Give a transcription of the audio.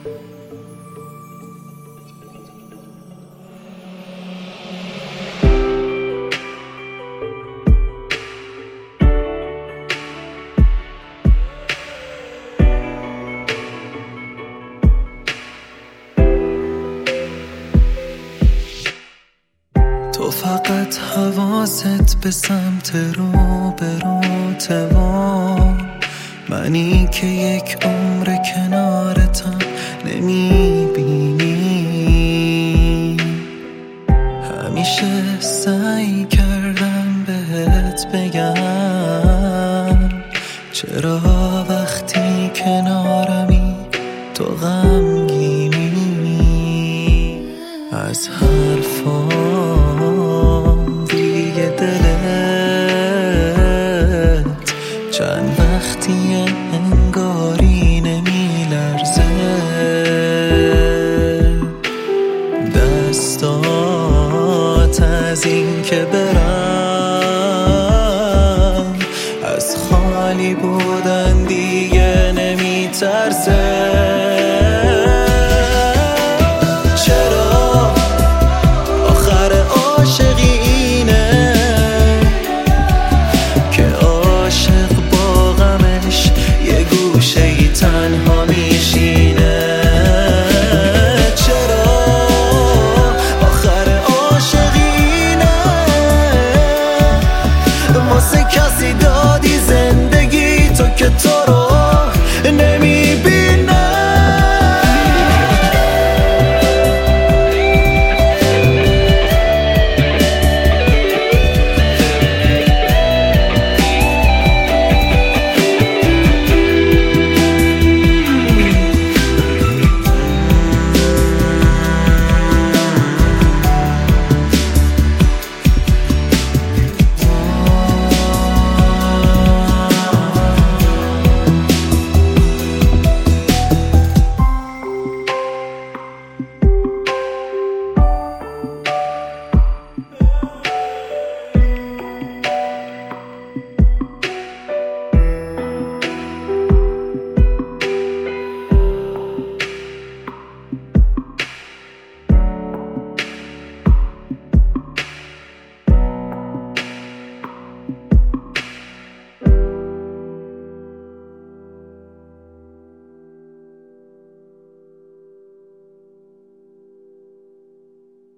تو فقط حواست به سمت رو به روته و منی که یک عمر کنارتم نمیبینی. همیشه سعی کردم بهت بگم چرا وقتی کنارمی تو غمگینی. از حرفام دیگه دلت چند وقتیه انگاری نمیلرزه. دستات از این که برم از خالی بودن دیگه نمیترسه.